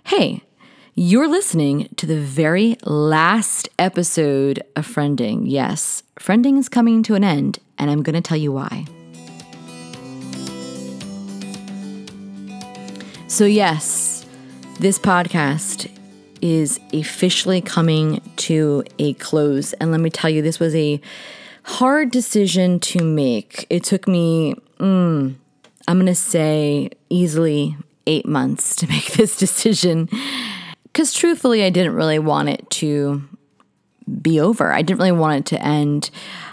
Hey, you're listening to the very last episode of Friending. Yes, Friending is coming to an end, and I'm going to tell you why. So yes, this podcast is officially coming to a close. And let me tell you, this was a hard decision to make. It took me, I'm going to say easily 8 months to make this decision. Because truthfully, I didn't really want it to be over. I didn't really want it to end.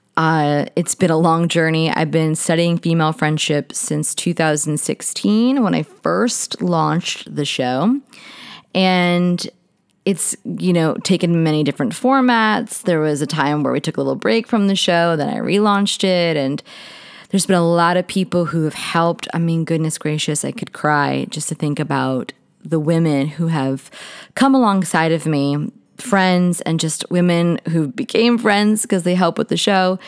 It's been a long journey. I've been studying female friendship since 2016 when I first launched the show. And it's, taken many different formats. There was a time where we took a little break from the show, then I relaunched it. And there's been a lot of people who have helped. I mean, goodness gracious, I could cry just to think about the women who have come alongside of me, friends and just women who became friends because they help with the show,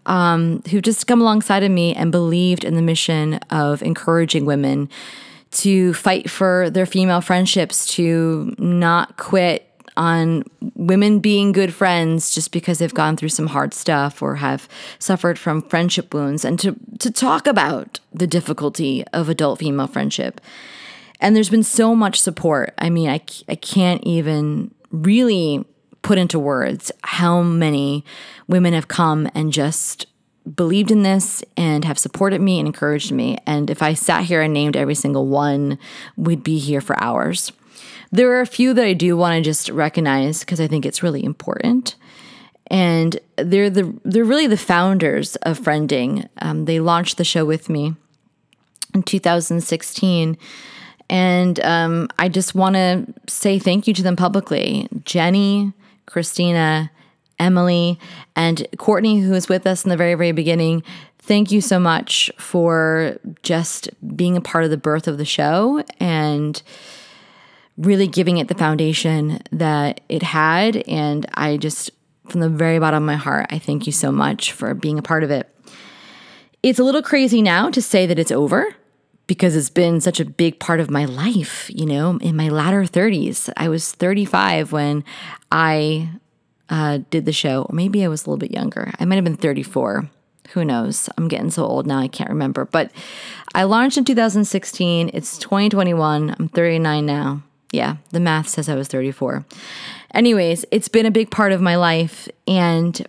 who just come alongside of me and believed in the mission of encouraging women to fight for their female friendships, to not quit on women being good friends just because they've gone through some hard stuff or have suffered from friendship wounds, and to talk about the difficulty of adult female friendship. And there's been so much support. I mean, I can't even really put into words how many women have come and just believed in this and have supported me and encouraged me. And if I sat here and named every single one, we'd be here for hours. There are a few that I do want to just recognize because I think it's really important. And they're really the founders of Friending. They launched the show with me in 2016. And I just want to say thank you to them publicly. Jenny, Christina, Emily, and Courtney, who was with us in the very, very beginning. Thank you so much for just being a part of the birth of the show and really giving it the foundation that it had. And I just, from the very bottom of my heart, I thank you so much for being a part of it. It's a little crazy now to say that it's over because it's been such a big part of my life, in my latter 30s. I was 35 when I did the show. Or maybe I was a little bit younger. I might have been 34. Who knows? I'm getting so old now, I can't remember. But I launched in 2016. It's 2021. I'm 39 now. Yeah, the math says I was 34. Anyways, it's been a big part of my life, and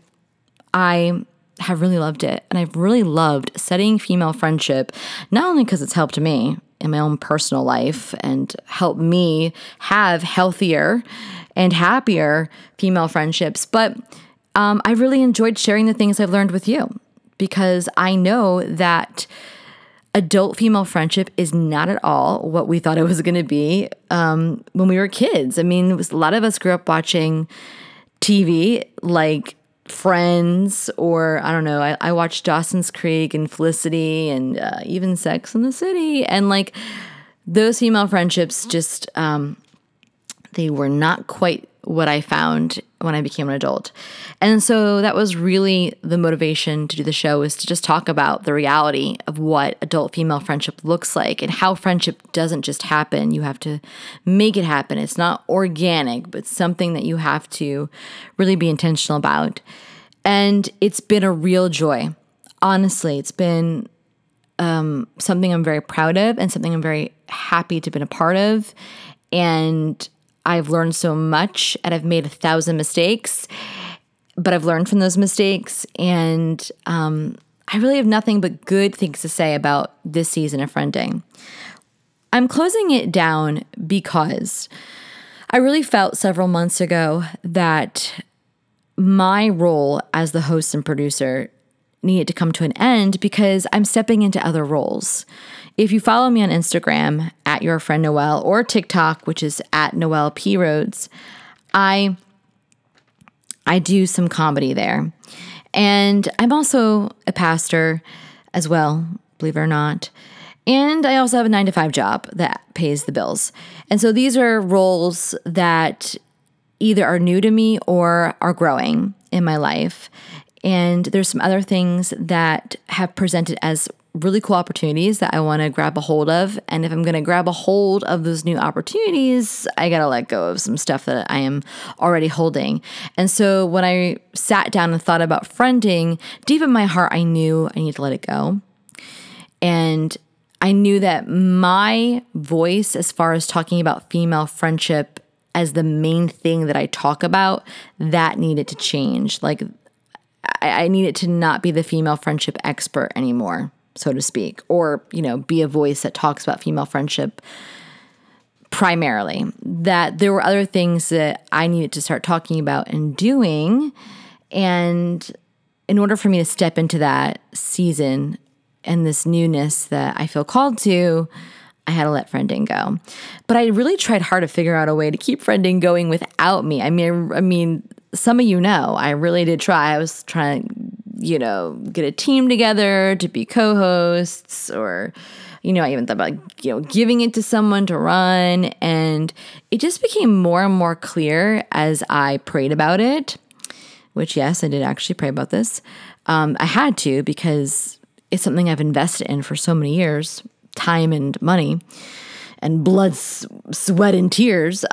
I have really loved it. And I've really loved studying female friendship, not only because it's helped me in my own personal life and helped me have healthier and happier female friendships, but I really enjoyed sharing the things I've learned with you, because I know that adult female friendship is not at all what we thought it was going to be when we were kids. I mean, a lot of us grew up watching TV like Friends, or I don't know, I watched Dawson's Creek and Felicity and even Sex and the City. And like those female friendships just, they were not quite what I found when I became an adult. And so that was really the motivation to do the show, is to just talk about the reality of what adult female friendship looks like and how friendship doesn't just happen. You have to make it happen. It's not organic, but something that you have to really be intentional about. And it's been a real joy. Honestly, it's been something I'm very proud of and something I'm very happy to have been a part of. And I've learned so much, and I've made 1,000 mistakes, but I've learned from those mistakes. And I really have nothing but good things to say about this season of Friending. I'm closing it down because I really felt several months ago that my role as the host and producer needed to come to an end because I'm stepping into other roles. If you follow me on Instagram at Your Friend Noelle, or TikTok, which is at Noelle P. Rhodes, I do some comedy there. And I'm also a pastor as well, believe it or not. And I also have a 9-to-5 job that pays the bills. And so these are roles that either are new to me or are growing in my life. And there's some other things that have presented as really cool opportunities that I want to grab a hold of. And if I'm going to grab a hold of those new opportunities, I got to let go of some stuff that I am already holding. And so when I sat down and thought about friending, deep in my heart, I knew I needed to let it go. And I knew that my voice, as far as talking about female friendship as the main thing that I talk about, that needed to change. Like, I needed to not be the female friendship expert anymore, so to speak, or, be a voice that talks about female friendship primarily. That there were other things that I needed to start talking about and doing. And in order for me to step into that season and this newness that I feel called to, I had to let friending go. But I really tried hard to figure out a way to keep friending going without me. I mean, some of you know, I really did try. I was trying to, get a team together to be co-hosts, or, I even thought about, giving it to someone to run. And it just became more and more clear as I prayed about it, which, yes, I did actually pray about this. I had to, because it's something I've invested in for so many years, time and money and blood, sweat, and tears.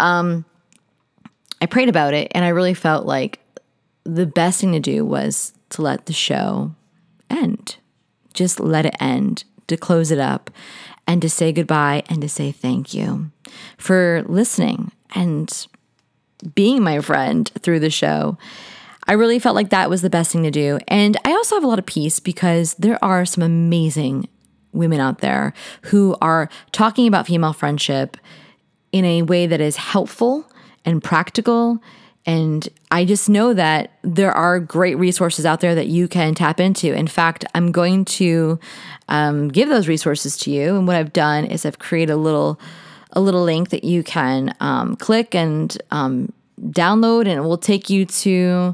I prayed about it, and I really felt like the best thing to do was to let the show end. Just let it end, to close it up, and to say goodbye and to say thank you for listening and being my friend through the show. I really felt like that was the best thing to do. And I also have a lot of peace because there are some amazing women out there who are talking about female friendship in a way that is helpful and practical. And I just know that there are great resources out there that you can tap into. In fact, I'm going to give those resources to you. And what I've done is I've created a little link that you can click and download, and it will take you to,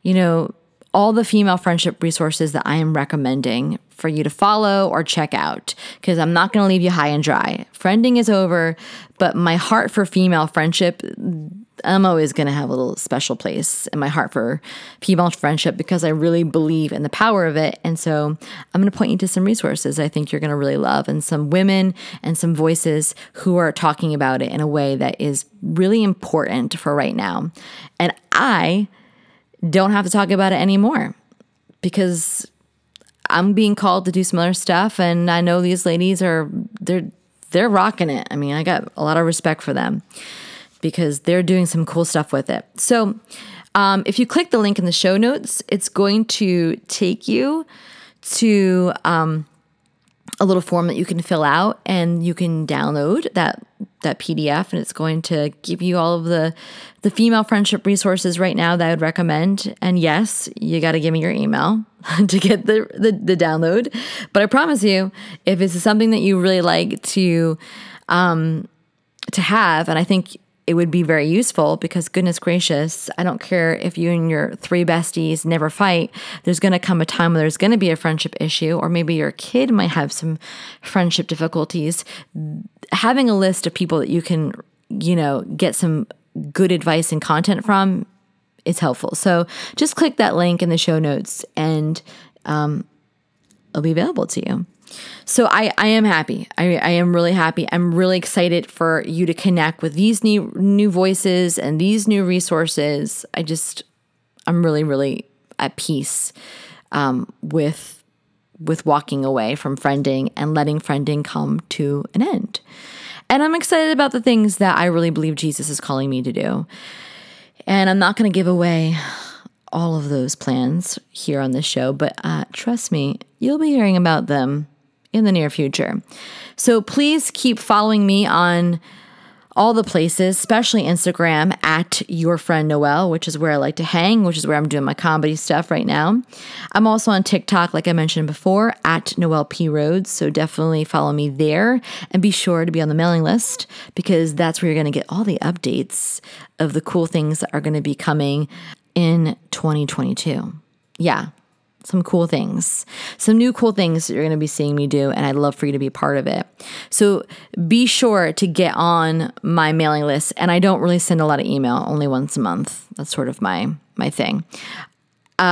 all the female friendship resources that I am recommending for you to follow or check out, because I'm not going to leave you high and dry. Friending is over, but my heart for female friendship, I'm always going to have a little special place in my heart for female friendship because I really believe in the power of it. And so I'm going to point you to some resources I think you're going to really love, and some women and some voices who are talking about it in a way that is really important for right now. And I don't have to talk about it anymore because I'm being called to do some other stuff, and I know these ladies they're rocking it. I mean, I got a lot of respect for them because they're doing some cool stuff with it. So if you click the link in the show notes, it's going to take you to a little form that you can fill out, and you can download that PDF, and it's going to give you all of the female friendship resources right now that I would recommend. And yes, you got to give me your email to get the download. But I promise you, if it's something that you really like to have, and I think it would be very useful, because goodness gracious, I don't care if you and your 3 besties never fight. There's going to come a time where there's going to be a friendship issue, or maybe your kid might have some friendship difficulties. Having a list of people that you can, get some good advice and content from is helpful. So just click that link in the show notes, and it'll be available to you. So I am happy. I am really happy. I'm really excited for you to connect with these new voices and these new resources. I'm really, really at peace with walking away from friending and letting friending come to an end. And I'm excited about the things that I really believe Jesus is calling me to do. And I'm not going to give away all of those plans here on this show, but trust me, you'll be hearing about them in the near future. So please keep following me on all the places, especially Instagram at Your Friend Noelle, which is where I like to hang, which is where I'm doing my comedy stuff right now. I'm also on TikTok, like I mentioned before, at Noelle P. Rhodes. So definitely follow me there, and be sure to be on the mailing list, because that's where you're going to get all the updates of the cool things that are going to be coming in 2022. Yeah. Some cool things, some new cool things that you're going to be seeing me do, and I'd love for you to be a part of it. So be sure to get on my mailing list, and I don't really send a lot of email, only once a month. That's sort of my thing.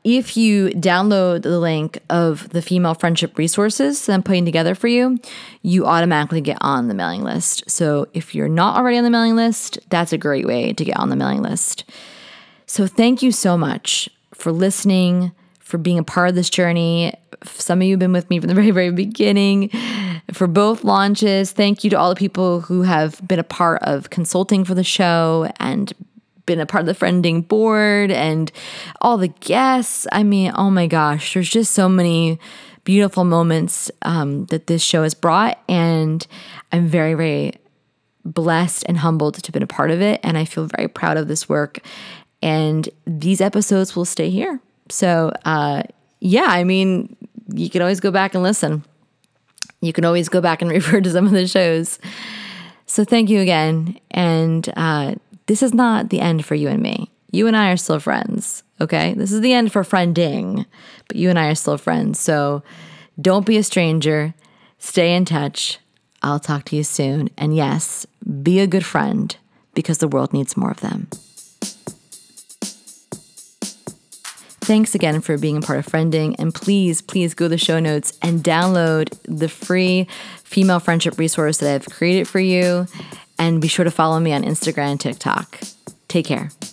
if you download the link of the female friendship resources that I'm putting together for you, you automatically get on the mailing list. So if you're not already on the mailing list, that's a great way to get on the mailing list. So thank you so much for listening, for being a part of this journey. Some of you have been with me from the very, very beginning for both launches. Thank you to all the people who have been a part of consulting for the show and been a part of the friending board and all the guests. I mean, oh my gosh, there's just so many beautiful moments that this show has brought. And I'm very, very blessed and humbled to have been a part of it. And I feel very proud of this work. And these episodes will stay here. So, yeah, I mean, you can always go back and listen. You can always go back and refer to some of the shows. So thank you again. And this is not the end for you and me. You and I are still friends, okay? This is the end for friending, but you and I are still friends. So don't be a stranger. Stay in touch. I'll talk to you soon. And yes, be a good friend because the world needs more of them. Thanks again for being a part of Friending. And please go to the show notes and download the free female friendship resource that I've created for you. And be sure to follow me on Instagram and TikTok. Take care.